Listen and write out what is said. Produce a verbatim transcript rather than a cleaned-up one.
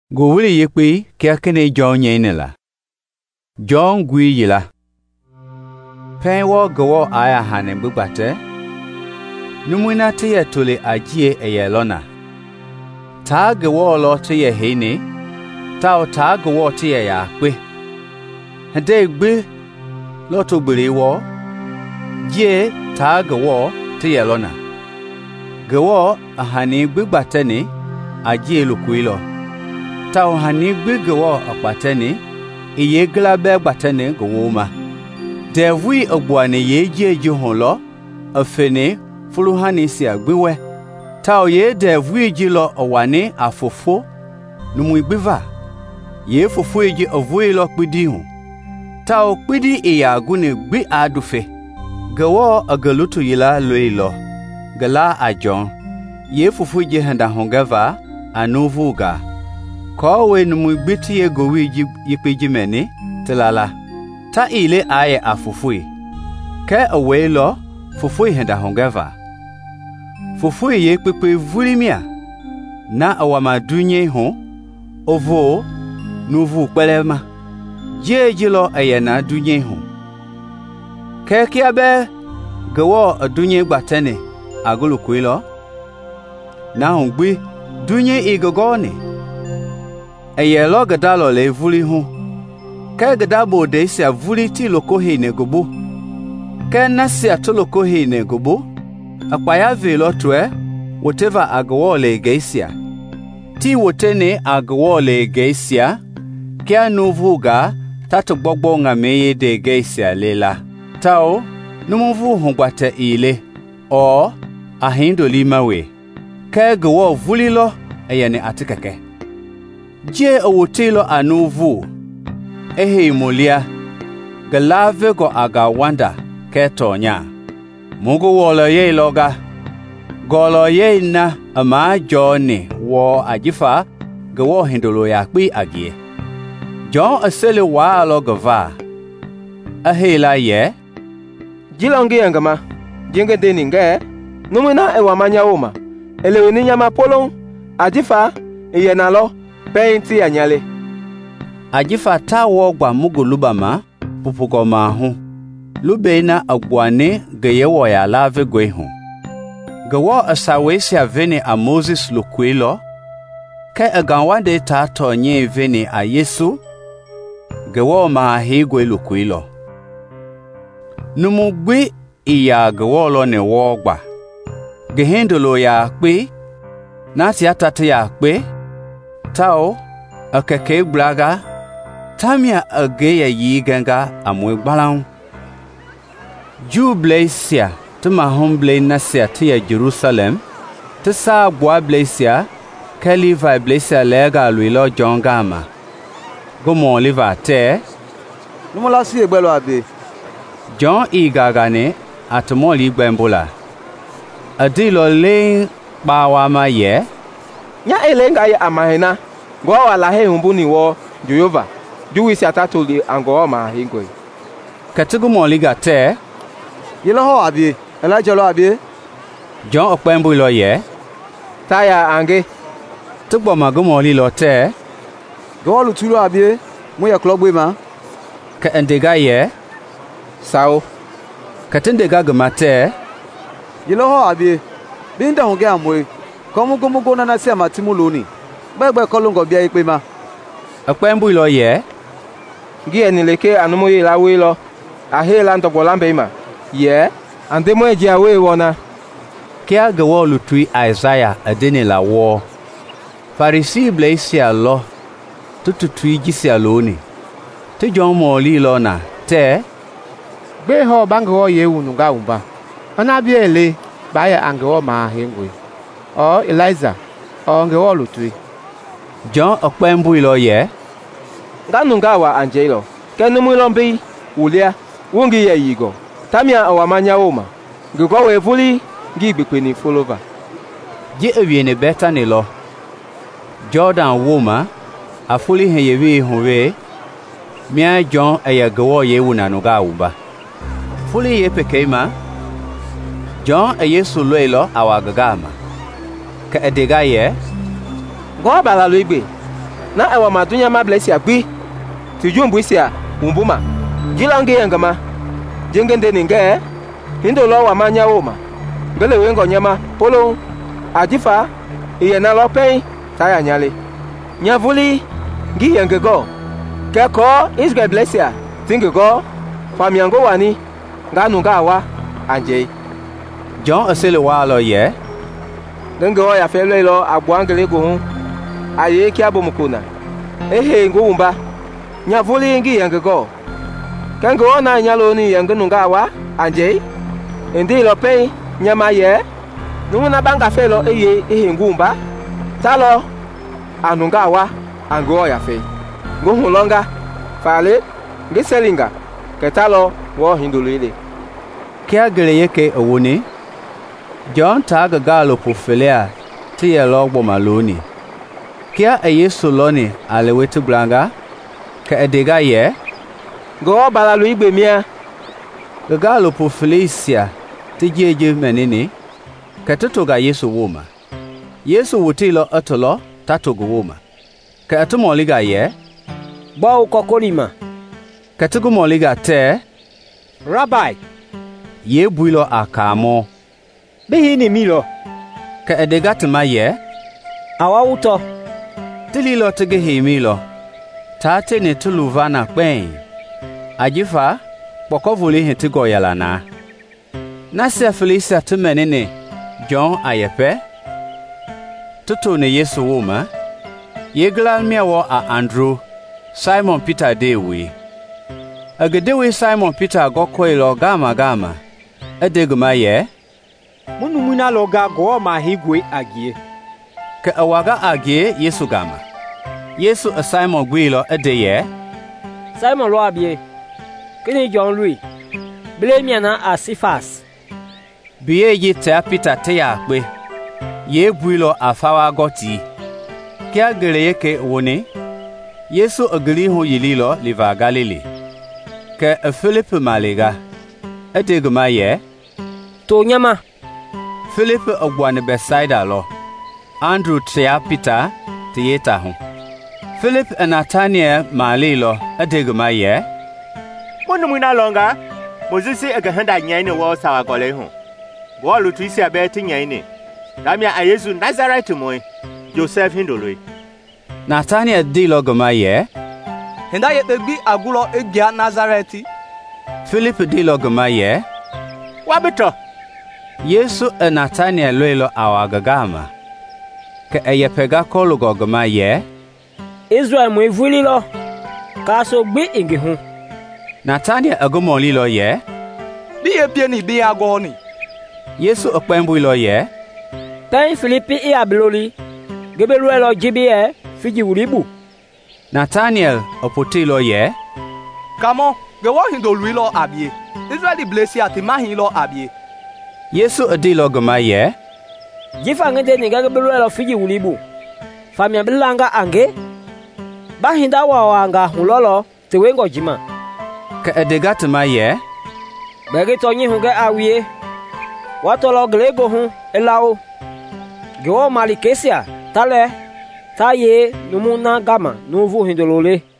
Gowuli yekwe kerkene John yenela. John gui yila. Pen wo gowo aya hanen bugbate. Numwina tiye tuli ajie eyelona. Ta gowo lo tiye hene. Ta ta gowo tiye ya kwe. Hende gbe lo to gbere wo. Jie ta gowo tiye lona. Gowo ahani bugbate ni ajie lukuilo. Ta hani gbegewo akpatene iye glabe gbatene gowoma devui ogboane yeje jiholo afene fuluhani si agbewe ta oye devui jilo owane afofo numu igbeva ye fofo eje ovui lo pidi hu ta opidi iya agune gbe adufe gawo agalutu yila loilo gala ajon ye fofo je handa hongava anuvuga Kowe numu gbiti ye gowi yipeji meni tilala ta ile aye afufui ke awe lo fufui henda hongeva fufui ye pepe vulimia na awama dunye ho ovo nuvu pelema jeje lo ayena dunye ho ke kiabe gawo adunye gbatene agulu kuilo na hongbi dunye igogone Eye lo gadalo le vuli hu. Ke gadabo de sia vuli ti loko he ne gobo. Ke na sia to loko he ne gobo. Akpaya ve lo twe whatever agwo le geisia. Ti wotene agwo le geisia. Ke anuvuga tato gbogbo nga meye de geisia lela. Tao numuvu hongwate ile. O ahindo limawe. Ke gwo vuli lo ayene atikake. Je awotelo anuvu ehe molia galave go aga wanda ketonya mugo wolo ye loga golo ye na ama joni wo ajifa go hindolo ya kpi agie John asele wa logava ehe la ye jilongi angama jenge deninge numina ewa manya uma eleweni nyama polon ajifa eyenalo Penti anyale. Ajifa ta wo gba mugo lubama pupugo ma hu. Lube na agwane geyewo ya lave gwe hu. Gewo asawesi avene a Moses lukwilo. Ke aganwande ta tonye vene a Yesu. Gewo ma higwe lukwilo. Numugwe iya gewo lo ne wo gba. Gehendolo ya kpe. Nati atate ya kpe. Tao akeke blaga tamia ageya yiganga amwe balang Ju blaisia tuma hom blay nasia tia Jerusalem tsa bwa blaisia kaliva blaisia lega luilo jongama gomo liva te numola si egbelo abe John igagane atmoli gbembola adilo le bawama ye nya elenga ya amahena go wala he humbuni wo Jehova juwisi atatoli ango ma hingwe katigu moliga te yelo ho abi elaje lo abi John okpembu lo ye taya ange tugbo magumoli lo te go lu tulo abi mu ya klogbe ma ka endega ye sao katendega gamate yelo ho abi binda honge amwe komu gomu gona na se matimu loni gbegbe kolongo bia ipe ma akpembu lo ye gi enileke anumoye lawe lo ahela ntogbola mbe ma ye andemo eji awe wona kia gawo lutui Isaiah adene la wo Farisi blaisia lo tututui jisia loni te John moli lo na te gbe ho bango ye unu ga umba ona bi ele ba ya ango ma hengwe o Eliza o ngewo lutui John okpembu lo ye ganunga wa angelo kenumu lombi ulia wongi ye yigo tamia awamanya oma gego we vuli gi gbepeni folova je ewiene beta ne lo Jordan woma afuli he yewi howe mia John ayago ye wuna no ga uba fuli ye pekema John ayesu loilo awagagama ka edega ye go bala lo igbe na ewa ma dunya ma blesia gbi ti jumbu sia umbuma jilangi yangama jengende ninge hindo lo wa manya woma ngele wengo nyama polo ajifa iye na lo pen taya nyale nyavuli ngi yangego keko Israel blesia tingego famiango wani nganu ngawa anje John asele walo ye ngo ya fele lo agwangele go aye ki abomukuna ehe ngo umba nyavuli ngi yangego kango na nyalo ni yangunu ngawa anje ndi lo pe nyama ye nuna banga felo eye ehe ngumba talo anungawa ango ya fe ngo hulonga fale ngiselinga ketalo wo hindulile kia gele yeke owuni John taga galo pufelea tiye logbo maloni kia e Yesu loni alewetu blanga ka edega ye go balalu igbe mia galo pufelesia tijeje menini ka tutuga Yesu woma Yesu wutilo atolo tatugo woma ka atumoliga ye Bao kokolima ka tugumoliga te Rabbi ye builo akamo Bihi ni milo ka edega tuma ye Awa uto tililo tege himilo tate ne tuluvana kwen ajifa pokovuli hetigo yalana Nase Felisa tumenene John ayepe Tutu ne Yesu woma Yeglal miawo a Andrew Simon Peter dewi Agedewi Simon Peter gokoilo gama gama Edeguma ye Munu muna loga go ma higwe agie Ke awaga agie Yesu gama Yesu a Simon gwilo edeye Simon lo abie Kini John Louis Blemiana a Sifas Biye ye te Peter te yakwe Ye gwilo afawa goti Kia gele yeke wone Yesu agli ho yililo liva Galili Ke a Philip malega Edeguma ye To nyama Philip ogwane Bethsaida lo Andrew trea Peter te yeta ho Philip and Nathaniel malilo edeguma ye Munu muna longa Mozisi agahanda nyaine wo sawa gole ho Bo lu twisi abeti nyaine Damia a Yesu Nazareth moy Joseph hindoloi Nathaniel dilo guma ye Henda ye begbi agulo egia Nazareti Philip dilo guma ye Wabito Yesu e Nathaniel loilo awagagama Ke eyepega kolugo guma ye Israel mo evuli lo Kaso gbe ingi hu Nathaniel agumoli lo ye Bi ye pie ni bi agoni Yesu okpembu lo ye Pen Filipi e abloli Gebelu elo jibi e fiji uribu Nathaniel opoti lo ye Kamo gewo hindo lui lo abie Israeli blesi ati mahi lo abie Yesu adilo guma ye Jifa ngende ni gebelu elo fiji uribu Famia bilanga ange Bahinda wa wanga hulolo tewengo jima Ka edegatuma ye Bege tonyi hunge awie Watolo glego hu elao Gewo malikesia tale Taye numuna gama nuvu hindolole